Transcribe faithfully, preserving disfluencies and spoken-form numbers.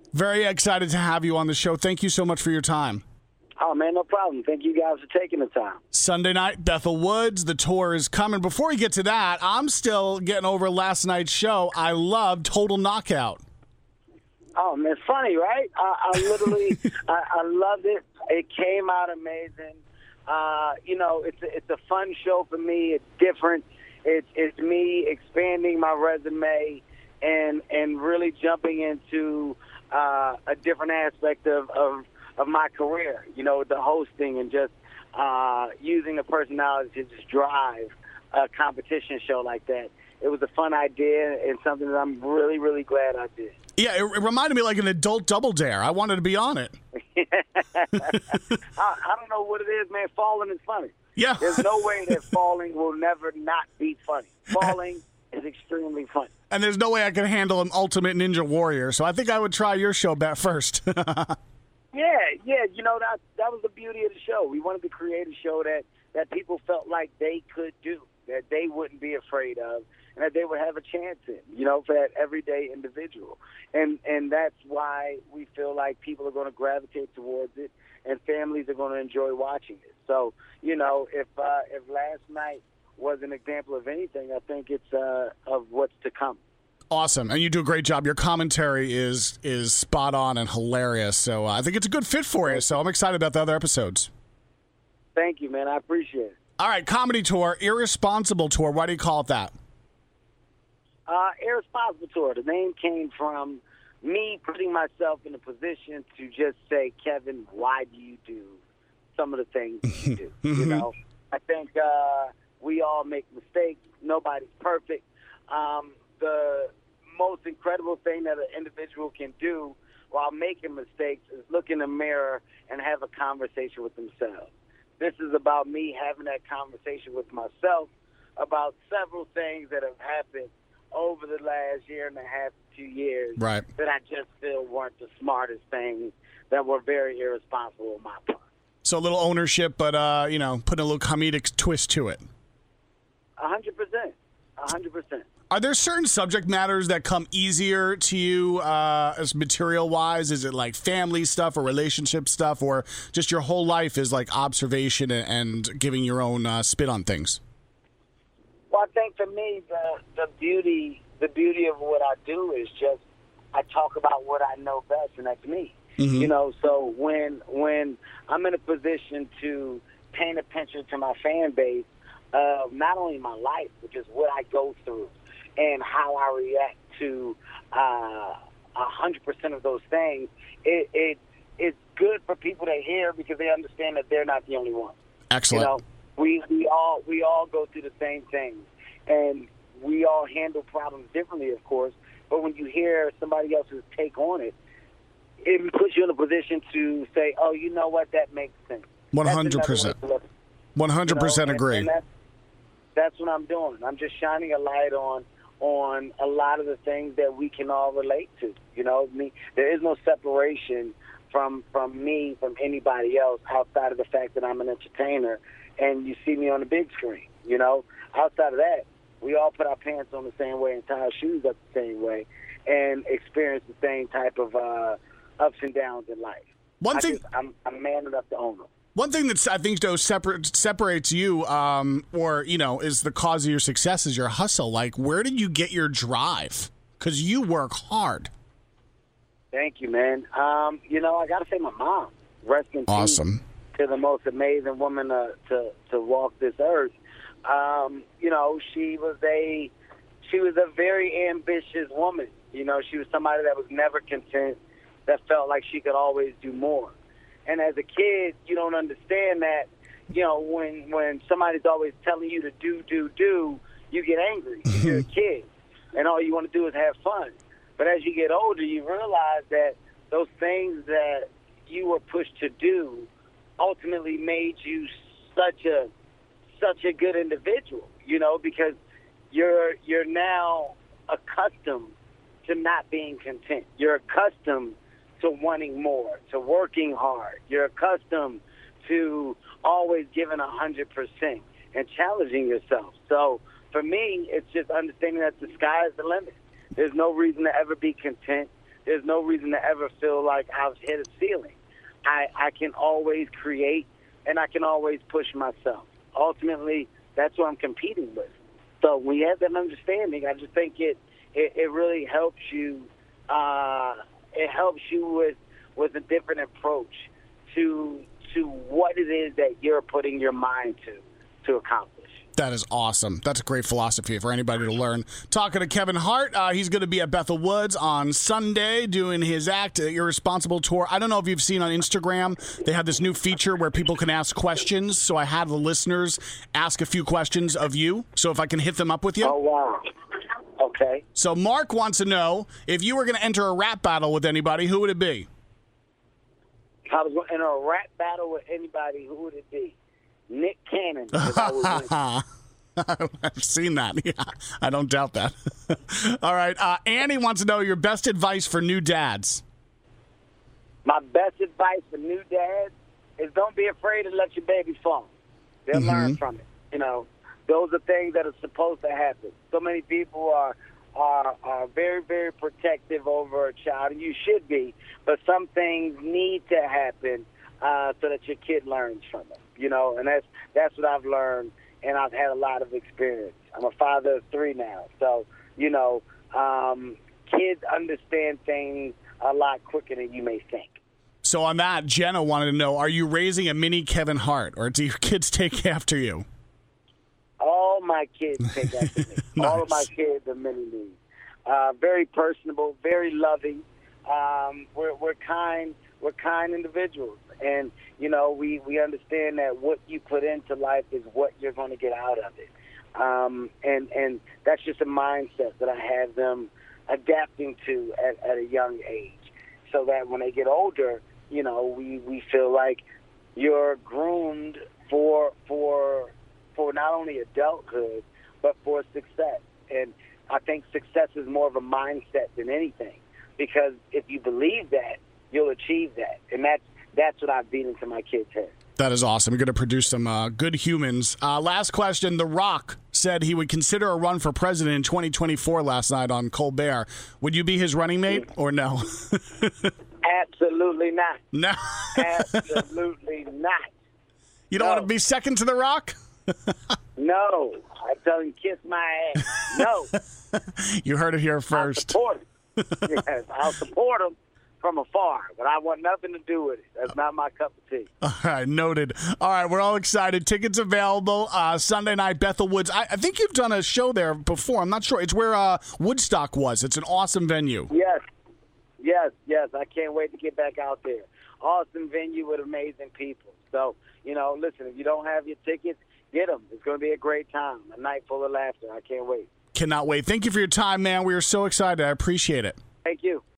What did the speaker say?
Very excited to have you on the show. Thank you so much for your time. Oh, man, no problem. Thank you guys for taking the time. Sunday night, Bethel Woods. The tour is coming. Before we get to that, I'm still getting over last night's show. I love Total Knockout. Oh, man, it's funny, right? I, I literally, I, I loved it. It came out amazing. Uh, you know, it's a, it's a fun show for me. It's different. It's it's me expanding my resume and and really jumping into uh, a different aspect of, of of my career, you know, the hosting and just uh, using a personality to just drive a competition show like that. It was a fun idea and something that I'm really, really glad I did. Yeah, it, it reminded me like an adult Double Dare. I wanted to be on it. I, I don't know what it is, man. Falling is funny. Yeah. There's no way that falling will never not be funny. Falling is extremely funny. And there's no way I can handle an Ultimate Ninja Warrior, so I think I would try your show bet first. Yeah, yeah, you know, that that was the beauty of the show. We wanted to create a show that, that people felt like they could do, that they wouldn't be afraid of, and that they would have a chance in, you know, for that everyday individual. And and that's why we feel like people are going to gravitate towards it, and families are going to enjoy watching it. So, you know, if uh, if last night was an example of anything, I think it's uh, of what's to come. Awesome, and you do a great job. Your commentary is is spot on and hilarious, so uh, I think it's a good fit for you, so I'm excited about the other episodes. Thank you, man. I appreciate it. All right, comedy tour, Irresponsible Tour. Why do you call it that? Uh, Irresponsible Tour. The name came from me putting myself in a position to just say, Kevin, why do you do some of the things you do? You know, I think uh, we all make mistakes. Nobody's perfect. Um, the most incredible thing that an individual can do while making mistakes is look in the mirror and have a conversation with themselves. This is about me having that conversation with myself about several things that have happened over the last year and a half, two years, right, that I just feel weren't the smartest things, that were very irresponsible on my part. So a little ownership, but, uh, you know, putting a little comedic twist to it. A hundred percent. A hundred percent. Are there certain subject matters that come easier to you uh, as material-wise? Is it like family stuff or relationship stuff, or just your whole life is like observation and, and giving your own uh, spin on things? Well, I think for me, the the beauty the beauty of what I do is just I talk about what I know best, and that's me. Mm-hmm. You know, so when when I'm in a position to paint a picture to my fan base of not only my life, but just what I go through and how I react to a hundred percent of those things, it, it it's good for people to hear because they understand that they're not the only one. Excellent. You know, we we all we all go through the same things, and we all handle problems differently, of course. But when you hear somebody else's take on it, it puts you in a position to say, "Oh, you know what? That makes sense." One hundred percent. One hundred percent agree. And that's, that's what I'm doing. I'm just shining a light on on a lot of the things that we can all relate to. You know, me. There is no separation from from me from anybody else outside of the fact that I'm an entertainer, and you see me on the big screen. You know, outside of that, we all put our pants on the same way and tie our shoes up the same way, and experience the same type of uh, ups and downs in life. One I thing, just, I'm, I'm man enough to own them. One thing that I think though separate, separates you, um, or you know, is the cause of your success is your hustle. Like, where did you get your drive? Because you work hard. Thank you, man. Um, you know, I got to say, my mom. Rest in peace awesome. To the most amazing woman uh, to to walk this earth. Um, you know, she was a she was a very ambitious woman. You know, she was somebody that was never content, that felt like she could always do more. And as a kid, you don't understand that, you know, when when somebody's always telling you to do, do, do, you get angry. You're a kid, and all you want to do is have fun. But as you get older, you realize that those things that you were pushed to do ultimately made you such a such a good individual, you know, because you're you're now accustomed to not being content. You're accustomed to wanting more, to working hard. You're accustomed to always giving one hundred percent and challenging yourself. So for me, it's just understanding that the sky is the limit. There's no reason to ever be content. there's no reason to ever feel like I've hit a ceiling. I, I can always create, and I can always push myself. Ultimately, that's what I'm competing with. So when you have that understanding, I just think it it, it really helps you. Uh, it helps you with with a different approach to to what it is that you're putting your mind to to accomplish. That is awesome. That's a great philosophy for anybody to learn. Talking to Kevin Hart, uh, he's going to be at Bethel Woods on Sunday doing his Act Irresponsible tour. I don't know if you've seen on Instagram, they have this new feature where people can ask questions. So I had the listeners ask a few questions of you. So if I can hit them up with you. Oh, wow. Okay. So Mark wants to know, if you were going to enter a rap battle with anybody, who would it be? If I was going to enter a rap battle with anybody, who would it be? Nick Cannon. I I've seen that. Yeah, I don't doubt that. All right. Uh, Annie wants to know your best advice for new dads. My best advice for new dads is don't be afraid to let your baby fall. They'll Mm-hmm. learn from it. You know, those are things that are supposed to happen. So many people are are are very, very protective over a child, and you should be. But some things need to happen uh, so that your kid learns from it. You know, and that's that's what I've learned, and I've had a lot of experience. I'm a father of three now, so you know, um, kids understand things a lot quicker than you may think. So on that, Jenna wanted to know: are you raising a mini Kevin Hart, or do your kids take after you? All my kids take after me. Nice. All of my kids are mini me. Uh, very personable, very loving. Um, we're we're kind. We're kind individuals. And, you know, we, we understand that what you put into life is what you're going to get out of it. Um, and, and that's just a mindset that I have them adapting to at, at a young age, so that when they get older, you know, we, we feel like you're groomed for for for not only adulthood, but for success. And I think success is more of a mindset than anything, because if you believe that, you'll achieve that. And that's That's what I've beat into my kids' head. That is awesome. You're going to produce some uh, good humans. Uh, last question. The Rock said he would consider a run for president in twenty twenty-four last night on Colbert. Would you be his running mate or no? Absolutely not. No. Absolutely not. You don't No. want to be second to The Rock? No. I tell him, kiss my ass. No. You heard it here I'll first. support him. Yes, I'll support him from afar, but I want nothing to do with it. That's not my cup of tea. All right, noted. All right, we're all excited. Tickets available uh, Sunday night, Bethel Woods. I, I think you've done a show there before. I'm not sure. It's where uh, Woodstock was. It's an awesome venue. Yes. Yes, yes. I can't wait to get back out there. Awesome venue with amazing people. So, you know, listen, if you don't have your tickets, get them. It's going to be a great time, a night full of laughter. I can't wait. Cannot wait. Thank you for your time, man. We are so excited. I appreciate it. Thank you.